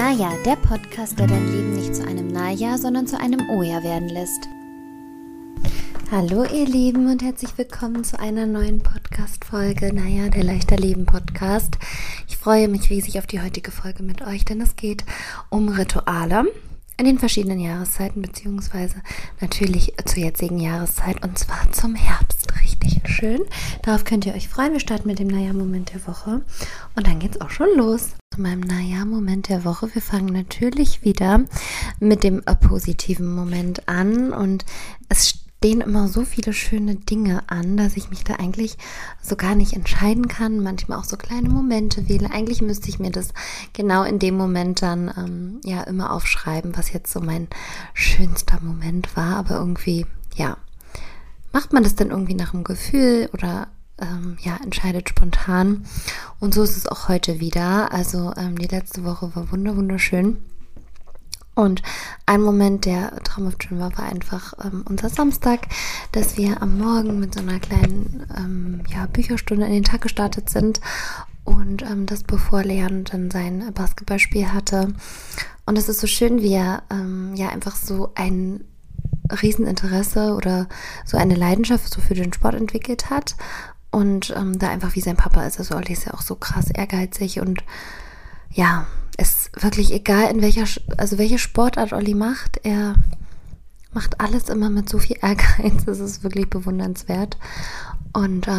Naja, der Podcast, der dein Leben nicht zu einem Naja, sondern zu einem Oja werden lässt. Hallo ihr Lieben und herzlich willkommen zu einer neuen Podcast-Folge, Naja, der Leichter Leben Podcast. Ich freue mich riesig auf die heutige Folge mit euch, denn es geht um Rituale in den verschiedenen Jahreszeiten, beziehungsweise natürlich zur jetzigen Jahreszeit und zwar zum Herbst. Richtig schön. Darauf könnt ihr euch freuen. Wir starten mit dem Naja-Moment der Woche und dann geht's auch schon los. Zu meinem Naja-Moment der Woche. Wir fangen natürlich wieder mit dem positiven Moment an und es stehen immer so viele schöne Dinge an, dass ich mich da eigentlich so gar nicht entscheiden kann, manchmal auch so kleine Momente wähle. Eigentlich müsste ich mir das genau in dem Moment dann immer aufschreiben, was jetzt so mein schönster Moment war, aber irgendwie, macht man das dann irgendwie nach dem Gefühl oder entscheidet spontan und so ist es auch heute wieder. Also die letzte Woche war wunderschön. Und ein Moment, der traumhaft schön war einfach unser Samstag, dass wir am Morgen mit so einer kleinen Bücherstunde in den Tag gestartet sind und das bevor Leon dann sein Basketballspiel hatte. Und es ist so schön, wie er einfach so ein Rieseninteresse oder so eine Leidenschaft so für den Sport entwickelt hat und da einfach wie sein Papa ist. Also Olli ist ja auch so krass ehrgeizig und ist wirklich egal, welche Sportart Olli macht, er macht alles immer mit so viel Ehrgeiz, das ist wirklich bewundernswert. Und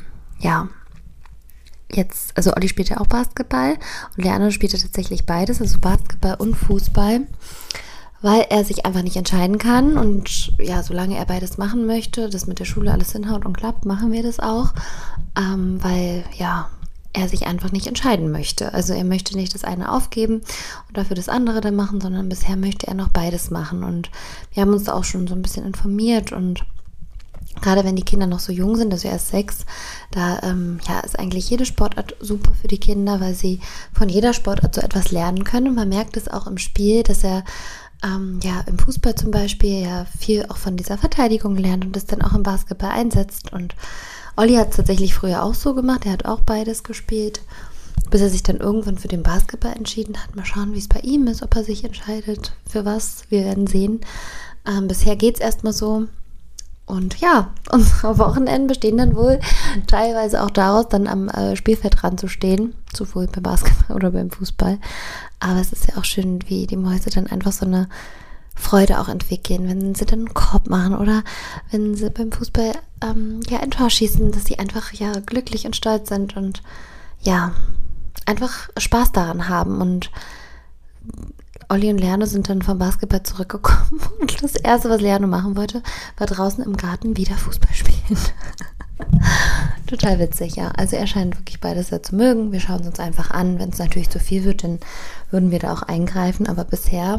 Olli spielt ja auch Basketball und Leandro spielt ja tatsächlich beides, also Basketball und Fußball, weil er sich einfach nicht entscheiden kann und solange er beides machen möchte, das mit der Schule alles hinhaut und klappt, machen wir das auch, weil er sich einfach nicht entscheiden möchte. Also er möchte nicht das eine aufgeben und dafür das andere dann machen, sondern bisher möchte er noch beides machen. Und wir haben uns da auch schon so ein bisschen informiert und gerade wenn die Kinder noch so jung sind, also erst 6, da ist eigentlich jede Sportart super für die Kinder, weil sie von jeder Sportart so etwas lernen können. Und man merkt es auch im Spiel, dass er im Fußball zum Beispiel viel auch von dieser Verteidigung lernt und das dann auch im Basketball einsetzt. Und Olli hat es tatsächlich früher auch so gemacht, er hat auch beides gespielt, bis er sich dann irgendwann für den Basketball entschieden hat. Mal schauen, wie es bei ihm ist, ob er sich entscheidet, für was, wir werden sehen. Bisher geht es erstmal so. Und unsere Wochenenden bestehen dann wohl teilweise auch daraus, dann am Spielfeld ranzustehen, sowohl beim Basketball oder beim Fußball. Aber es ist ja auch schön, wie die Mäuse dann einfach so eine Freude auch entwickeln, wenn sie dann einen Korb machen oder wenn sie beim Fußball ein Tor schießen, dass sie einfach glücklich und stolz sind und einfach Spaß daran haben. Und Olli und Leano sind dann vom Basketball zurückgekommen und das Erste, was Leano machen wollte, war draußen im Garten wieder Fußball spielen. Total witzig, ja. Also er scheint wirklich beides sehr zu mögen. Wir schauen es uns einfach an. Wenn es natürlich zu viel wird, dann würden wir da auch eingreifen. Aber bisher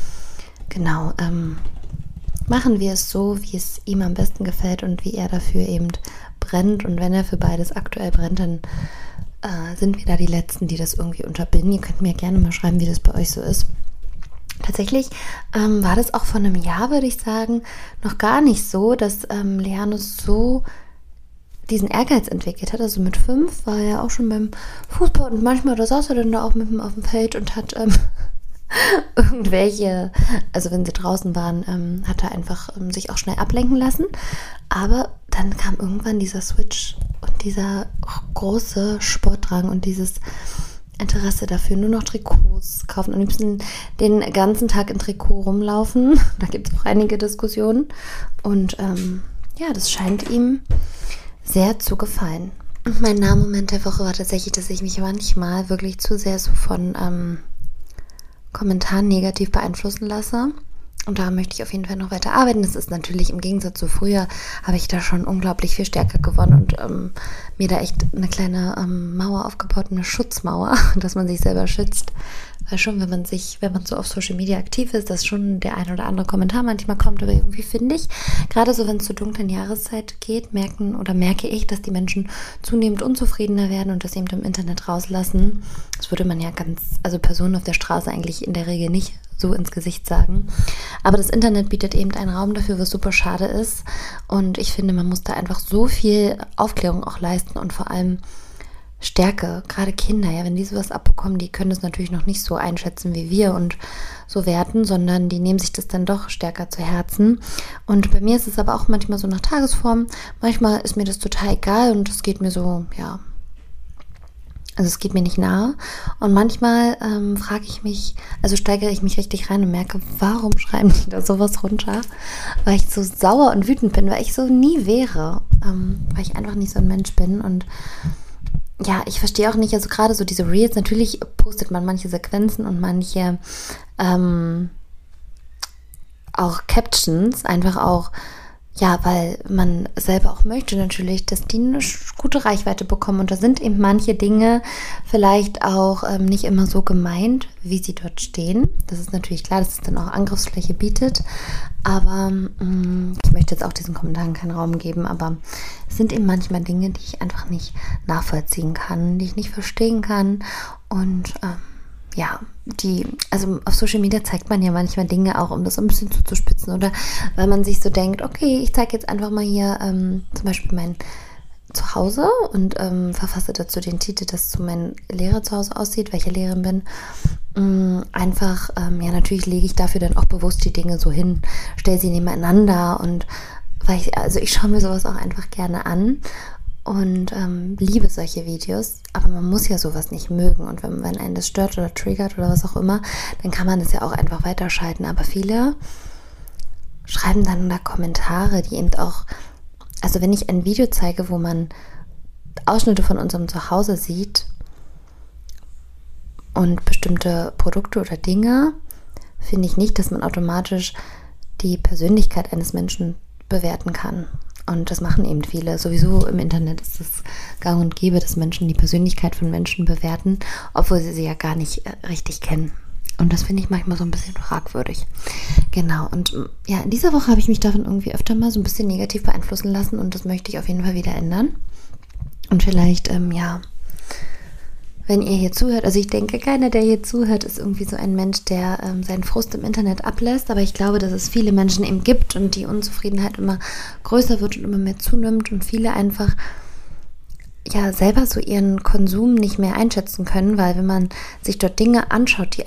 machen wir es so, wie es ihm am besten gefällt und wie er dafür eben brennt. Und wenn er für beides aktuell brennt, dann sind wir da die Letzten, die das irgendwie unterbinden. Ihr könnt mir gerne mal schreiben, wie das bei euch so ist. Tatsächlich war das auch vor einem Jahr, würde ich sagen, noch gar nicht so, dass Leano so diesen Ehrgeiz entwickelt hat. Also mit 5 war er auch schon beim Fußball und manchmal saß er dann da auch mit ihm auf dem Feld und hat also wenn sie draußen waren, hat er einfach sich auch schnell ablenken lassen. Aber dann kam irgendwann dieser Switch und dieser große Sportdrang und dieses Interesse dafür, nur noch Trikots kaufen, am liebsten den ganzen Tag in Trikot rumlaufen. Da gibt es auch einige Diskussionen. Und das scheint ihm sehr zu gefallen. Und mein Nahmoment der Woche war tatsächlich, dass ich mich manchmal wirklich zu sehr so von Kommentaren negativ beeinflussen lasse. Und da möchte ich auf jeden Fall noch weiter arbeiten. Das ist natürlich im Gegensatz zu früher, habe ich da schon unglaublich viel stärker gewonnen und mir da echt eine kleine Mauer aufgebaut, eine Schutzmauer, dass man sich selber schützt. Weil schon, wenn man so auf Social Media aktiv ist, dass schon der ein oder andere Kommentar manchmal kommt, aber irgendwie finde ich, gerade so wenn es zur dunklen Jahreszeit geht, merke ich, dass die Menschen zunehmend unzufriedener werden und das eben im Internet rauslassen. Das würde man Personen auf der Straße eigentlich in der Regel nicht so ins Gesicht sagen. Aber das Internet bietet eben einen Raum dafür, was super schade ist. Und ich finde, man muss da einfach so viel Aufklärung auch leisten und vor allem Stärke, gerade Kinder, ja, wenn die sowas abbekommen, die können das natürlich noch nicht so einschätzen wie wir und so werten, sondern die nehmen sich das dann doch stärker zu Herzen. Und bei mir ist es aber auch manchmal so nach Tagesform. Manchmal ist mir das total egal und es geht mir so, ja, also es geht mir nicht nahe. Und manchmal frage ich mich, also steigere ich mich richtig rein und merke, warum schreiben die da sowas runter? Weil ich so sauer und wütend bin, weil ich so nie wäre, weil ich einfach nicht so ein Mensch bin. Und ja, ich verstehe auch nicht, also gerade so diese Reels, natürlich postet man manche Sequenzen und manche auch Captions, einfach auch, ja, weil man selber auch möchte natürlich, dass die eine gute Reichweite bekommen. Und da sind eben manche Dinge vielleicht auch nicht immer so gemeint, wie sie dort stehen. Das ist natürlich klar, dass es dann auch Angriffsfläche bietet. Aber ich möchte jetzt auch diesen Kommentaren keinen Raum geben. Aber es sind eben manchmal Dinge, die ich einfach nicht nachvollziehen kann, die ich nicht verstehen kann. Und ja, also auf Social Media zeigt man ja manchmal Dinge auch, um das ein bisschen zuzuspitzen oder weil man sich so denkt, okay, ich zeige jetzt einfach mal hier zum Beispiel mein Zuhause und verfasse dazu den Titel, dass so mein Lehrer zu Hause aussieht, welche Lehrerin bin. Einfach, ja, natürlich lege ich dafür dann auch bewusst die Dinge so hin, stelle sie nebeneinander und weil ich schaue mir sowas auch einfach gerne an. Und liebe solche Videos, aber man muss ja sowas nicht mögen. Und wenn einen das stört oder triggert oder was auch immer, dann kann man das ja auch einfach weiterschalten. Aber viele schreiben dann da Kommentare, die eben auch, also wenn ich ein Video zeige, wo man Ausschnitte von unserem Zuhause sieht und bestimmte Produkte oder Dinge, finde ich nicht, dass man automatisch die Persönlichkeit eines Menschen bewerten kann. Und das machen eben viele. Sowieso im Internet ist es gang und gäbe, dass Menschen die Persönlichkeit von Menschen bewerten, obwohl sie ja gar nicht richtig kennen. Und das finde ich manchmal so ein bisschen fragwürdig. Genau. Und ja, in dieser Woche habe ich mich davon irgendwie öfter mal so ein bisschen negativ beeinflussen lassen und das möchte ich auf jeden Fall wieder ändern. Und vielleicht, ja, wenn ihr hier zuhört, also ich denke, keiner, der hier zuhört, ist irgendwie so ein Mensch, der seinen Frust im Internet ablässt, aber ich glaube, dass es viele Menschen eben gibt und die Unzufriedenheit immer größer wird und immer mehr zunimmt und viele einfach ja selber so ihren Konsum nicht mehr einschätzen können, weil wenn man sich dort Dinge anschaut,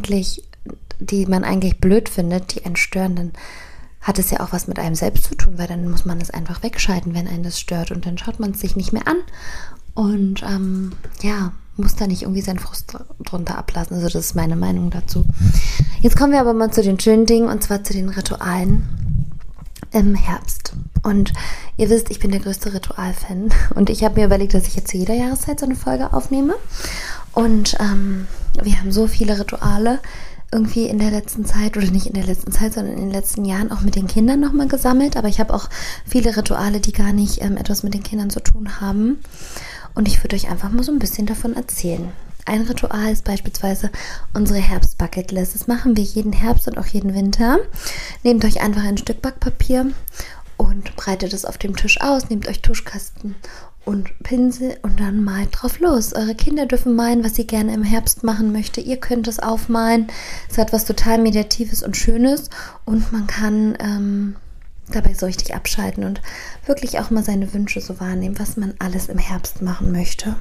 die man eigentlich blöd findet, die einen stören, dann hat es ja auch was mit einem selbst zu tun, weil dann muss man es einfach wegschalten, wenn einen das stört und dann schaut man es sich nicht mehr an und ja, muss da nicht irgendwie seinen Frust drunter ablassen. Also das ist meine Meinung dazu. Jetzt kommen wir aber mal zu den schönen Dingen und zwar zu den Ritualen im Herbst. Und ihr wisst, ich bin der größte Ritual-Fan und ich habe mir überlegt, dass ich jetzt zu jeder Jahreszeit so eine Folge aufnehme. Und wir haben so viele Rituale irgendwie in der letzten Zeit, oder nicht in der letzten Zeit, sondern in den letzten Jahren auch mit den Kindern nochmal gesammelt. Aber ich habe auch viele Rituale, die gar nicht etwas mit den Kindern zu tun haben. Und ich würde euch einfach mal so ein bisschen davon erzählen. Ein Ritual ist beispielsweise unsere Herbst-Bucketlist. Das machen wir jeden Herbst und auch jeden Winter. Nehmt euch einfach ein Stück Backpapier und breitet es auf dem Tisch aus. Nehmt euch Tuschkasten und Pinsel und dann malt drauf los. Eure Kinder dürfen malen, was sie gerne im Herbst machen möchte. Ihr könnt es aufmalen. Es hat was total Meditatives und Schönes und man kann dabei so richtig abschalten und wirklich auch mal seine Wünsche so wahrnehmen, was man alles im Herbst machen möchte.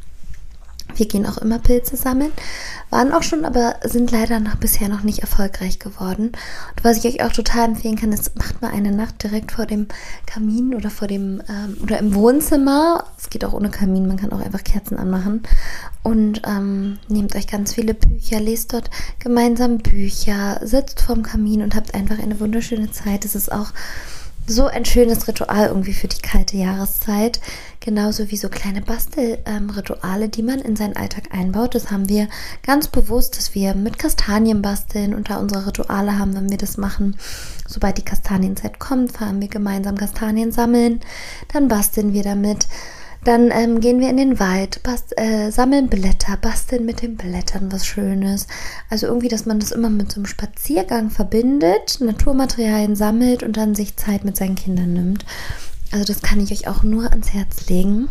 Wir gehen auch immer Pilze sammeln, waren auch schon, aber sind leider bisher noch nicht erfolgreich geworden. Und was ich euch auch total empfehlen kann, ist, macht mal eine Nacht direkt vor dem Kamin oder oder im Wohnzimmer. Es geht auch ohne Kamin, man kann auch einfach Kerzen anmachen. Und nehmt euch ganz viele Bücher, lest dort gemeinsam Bücher, sitzt vorm Kamin und habt einfach eine wunderschöne Zeit. Es ist auch so ein schönes Ritual irgendwie für die kalte Jahreszeit. Genauso wie so kleine Bastelrituale, die man in seinen Alltag einbaut. Das haben wir ganz bewusst, dass wir mit Kastanien basteln und da unsere Rituale haben, wenn wir das machen. Sobald die Kastanienzeit kommt, fahren wir gemeinsam Kastanien sammeln. Dann basteln wir damit. Dann gehen wir in den Wald, sammeln Blätter, basteln mit den Blättern was Schönes. Also irgendwie, dass man das immer mit so einem Spaziergang verbindet, Naturmaterialien sammelt und dann sich Zeit mit seinen Kindern nimmt. Also das kann ich euch auch nur ans Herz legen.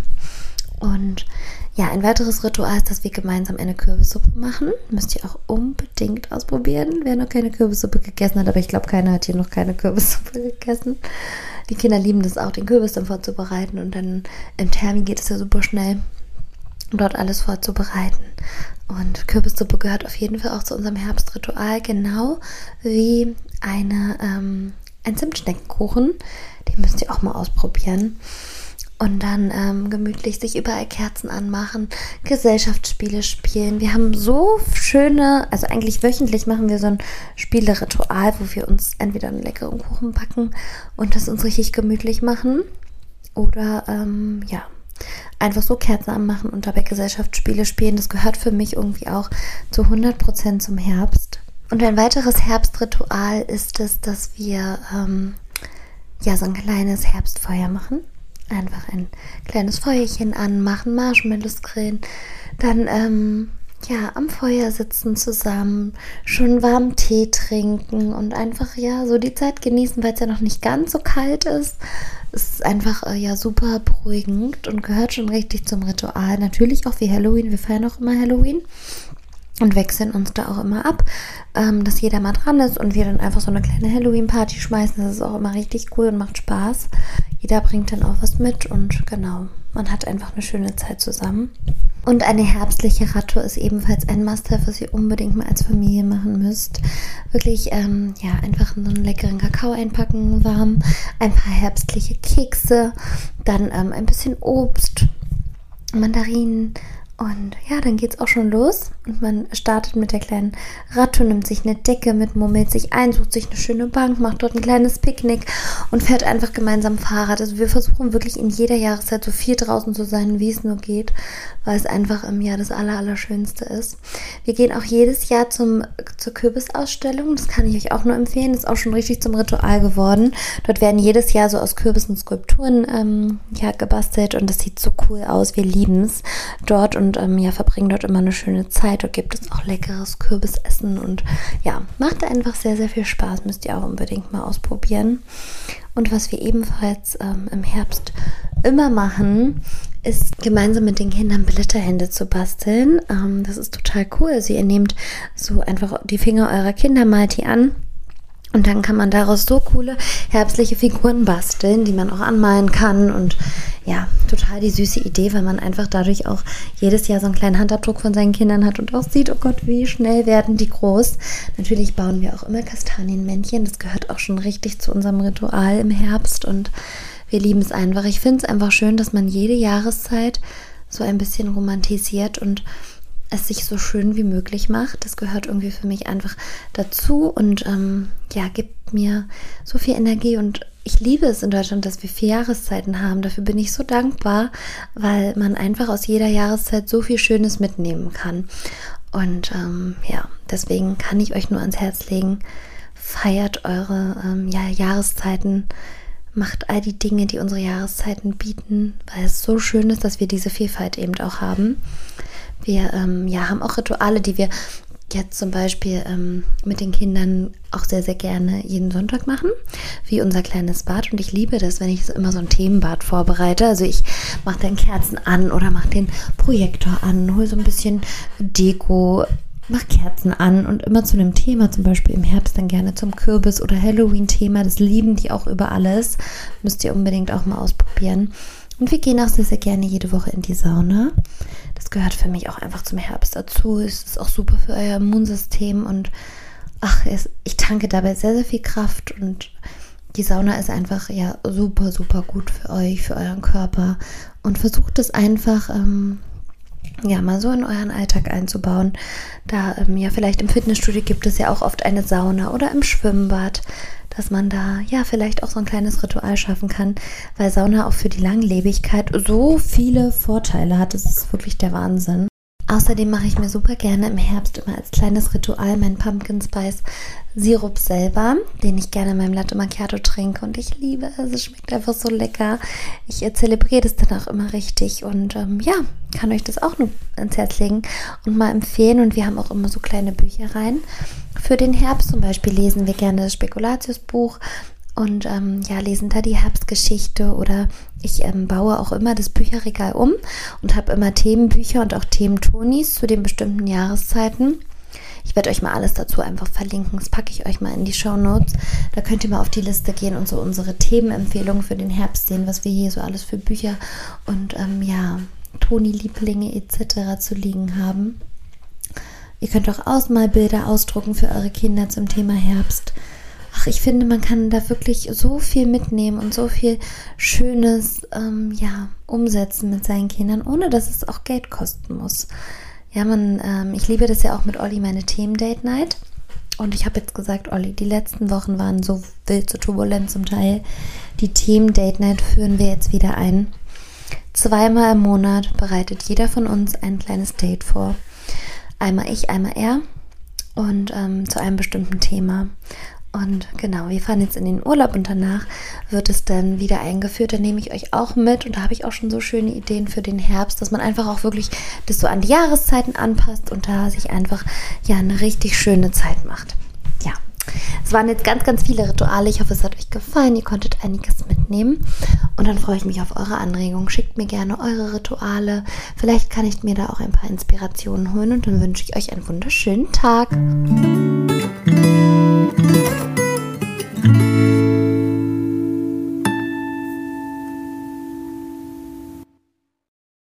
Und ja, ein weiteres Ritual ist, dass wir gemeinsam eine Kürbissuppe machen. Müsst ihr auch unbedingt ausprobieren, wer noch keine Kürbissuppe gegessen hat. Aber ich glaube, keiner hat hier noch keine Kürbissuppe gegessen. Die Kinder lieben das auch, den Kürbis dann vorzubereiten. Und dann im Thermi geht es ja super schnell. dort alles vorzubereiten. Und Kürbissuppe gehört auf jeden Fall auch zu unserem Herbstritual, genau wie ein Zimtschneckenkuchen. Den müsst ihr auch mal ausprobieren. Und dann gemütlich sich überall Kerzen anmachen, Gesellschaftsspiele spielen. Wir haben so schöne, also eigentlich wöchentlich machen wir so ein Spieleritual, wo wir uns entweder einen leckeren Kuchen backen und das uns richtig gemütlich machen. Oder einfach so Kerzen anmachen und dabei Gesellschaftsspiele spielen. Das gehört für mich irgendwie auch zu 100% zum Herbst. Und ein weiteres Herbstritual ist es, dass wir so ein kleines Herbstfeuer machen. Einfach ein kleines Feuerchen anmachen, Marshmallows grillen, dann am Feuer sitzen zusammen, schon warmen Tee trinken und einfach so die Zeit genießen, weil es ja noch nicht ganz so kalt ist. Es ist einfach super beruhigend und gehört schon richtig zum Ritual. Natürlich auch wie Halloween, wir feiern auch immer Halloween. Und wechseln uns da auch immer ab, dass jeder mal dran ist und wir dann einfach so eine kleine Halloween-Party schmeißen. Das ist auch immer richtig cool und macht Spaß. Jeder bringt dann auch was mit und genau, man hat einfach eine schöne Zeit zusammen. Und eine herbstliche Radtour ist ebenfalls ein Must-have, was ihr unbedingt mal als Familie machen müsst. Wirklich, einfach so einen leckeren Kakao einpacken, warm, ein paar herbstliche Kekse, dann ein bisschen Obst, Mandarinen. Und dann geht's auch schon los und man startet mit der kleinen Radtour, nimmt sich eine Decke mit, mummelt sich ein, sucht sich eine schöne Bank, macht dort ein kleines Picknick und fährt einfach gemeinsam Fahrrad. Also wir versuchen wirklich in jeder Jahreszeit so viel draußen zu sein, wie es nur geht, weil es einfach im Jahr das Allerschönste ist. Wir gehen auch jedes Jahr zur Kürbisausstellung, das kann ich euch auch nur empfehlen, das ist auch schon richtig zum Ritual geworden. Dort werden jedes Jahr so aus Kürbissen Skulpturen gebastelt und das sieht so cool aus, wir lieben es dort und verbringen dort immer eine schöne Zeit. Dort gibt es auch leckeres Kürbisessen und macht einfach sehr, sehr viel Spaß. Müsst ihr auch unbedingt mal ausprobieren. Und was wir ebenfalls im Herbst immer machen, ist gemeinsam mit den Kindern Glitterhände zu basteln. Das ist total cool. Also ihr nehmt so einfach die Finger eurer Kinder, malt die an. Und dann kann man daraus so coole herbstliche Figuren basteln, die man auch anmalen kann. Und total die süße Idee, weil man einfach dadurch auch jedes Jahr so einen kleinen Handabdruck von seinen Kindern hat und auch sieht, oh Gott, wie schnell werden die groß. Natürlich bauen wir auch immer Kastanienmännchen. Das gehört auch schon richtig zu unserem Ritual im Herbst und wir lieben es einfach. Ich finde es einfach schön, dass man jede Jahreszeit so ein bisschen romantisiert und es sich so schön wie möglich macht. Das gehört irgendwie für mich einfach dazu und gibt mir so viel Energie und ich liebe es in Deutschland, dass wir 4 Jahreszeiten haben. Dafür bin ich so dankbar, weil man einfach aus jeder Jahreszeit so viel Schönes mitnehmen kann. Und deswegen kann ich euch nur ans Herz legen, feiert eure Jahreszeiten, macht all die Dinge, die unsere Jahreszeiten bieten, weil es so schön ist, dass wir diese Vielfalt eben auch haben. Wir haben auch Rituale, die wir jetzt zum Beispiel mit den Kindern auch sehr, sehr gerne jeden Sonntag machen, wie unser kleines Bad. Und ich liebe das, wenn ich so immer so ein Themenbad vorbereite. Also ich mache dann Kerzen an oder mache den Projektor an, hole so ein bisschen Deko, mache Kerzen an und immer zu einem Thema, zum Beispiel im Herbst dann gerne zum Kürbis- oder Halloween-Thema. Das lieben die auch über alles. Müsst ihr unbedingt auch mal ausprobieren. Und wir gehen auch sehr, sehr gerne jede Woche in die Sauna. Das gehört für mich auch einfach zum Herbst dazu. Es ist auch super für euer Immunsystem und ich tanke dabei sehr, sehr viel Kraft und die Sauna ist einfach super, super gut für euch, für euren Körper und versucht es einfach mal so in euren Alltag einzubauen. Da vielleicht im Fitnessstudio gibt es ja auch oft eine Sauna oder im Schwimmbad, dass man da vielleicht auch so ein kleines Ritual schaffen kann, weil Sauna auch für die Langlebigkeit so viele Vorteile hat. Das ist wirklich der Wahnsinn. Außerdem mache ich mir super gerne im Herbst immer als kleines Ritual meinen Pumpkin Spice Sirup selber, den ich gerne in meinem Latte Macchiato trinke und ich liebe es. Es schmeckt einfach so lecker. Ich zelebriere das dann auch immer richtig und kann euch das auch nur ans Herz legen und mal empfehlen. Und wir haben auch immer so kleine Büchereien für den Herbst. Zum Beispiel lesen wir gerne das Spekulatius-Buch und lesen da die Herbstgeschichte oder ich baue auch immer das Bücherregal um und habe immer Themenbücher und auch Thementonis zu den bestimmten Jahreszeiten. Ich werde euch mal alles dazu einfach verlinken. Das packe ich euch mal in die Shownotes. Da könnt ihr mal auf die Liste gehen und so unsere Themenempfehlungen für den Herbst sehen, was wir hier so alles für Bücher und Toni-Lieblinge etc. zu liegen haben. Ihr könnt auch Ausmalbilder ausdrucken für eure Kinder zum Thema Herbst. Ach, ich finde, man kann da wirklich so viel mitnehmen und so viel Schönes umsetzen mit seinen Kindern, ohne dass es auch Geld kosten muss. Ja, ich liebe das ja auch mit Olli, meine Themen-Date-Night. Und ich habe jetzt gesagt, Olli, die letzten Wochen waren so wild, so turbulent zum Teil. Die Themen-Date-Night führen wir jetzt wieder ein. 2-mal im Monat bereitet jeder von uns ein kleines Date vor. Einmal ich, einmal er und zu einem bestimmten Thema. Und genau, wir fahren jetzt in den Urlaub und danach wird es dann wieder eingeführt. Da nehme ich euch auch mit und da habe ich auch schon so schöne Ideen für den Herbst, dass man einfach auch wirklich das so an die Jahreszeiten anpasst und da sich einfach eine richtig schöne Zeit macht. Ja, es waren jetzt ganz, ganz viele Rituale. Ich hoffe, es hat euch gefallen. Ihr konntet einiges mitnehmen und dann freue ich mich auf eure Anregungen. Schickt mir gerne eure Rituale. Vielleicht kann ich mir da auch ein paar Inspirationen holen und dann wünsche ich euch einen wunderschönen Tag.